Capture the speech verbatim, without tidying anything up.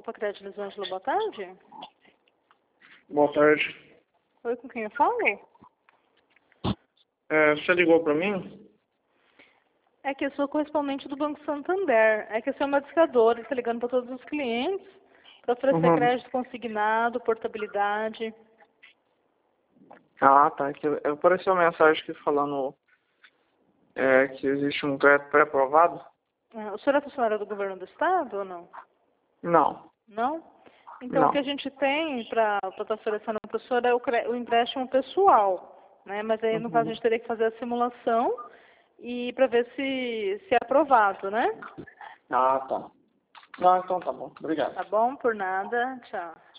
Opa, Crédito Lisângela, boa tarde. Boa tarde. Oi, com quem eu falo? É, você ligou para mim? É que eu sou correspondente do Banco Santander. É que eu sou uma discadora, está ligando para todos os clientes para oferecer Uhum. crédito consignado, portabilidade. Ah, tá. Aqui apareceu uma mensagem aqui falando é, que existe um crédito pré-aprovado? Ah, o senhor é funcionário do governo do estado ou não? Não, Não? Então, o que a não. gente tem para estar oferecendo para o senhor é o, cre- o empréstimo pessoal, né? Mas aí, no caso, a Uhum. gente teria que fazer a simulação e para ver se, se é aprovado, né? Ah, tá. Não, então tá bom. Obrigado. Tá bom? Por nada. Tchau.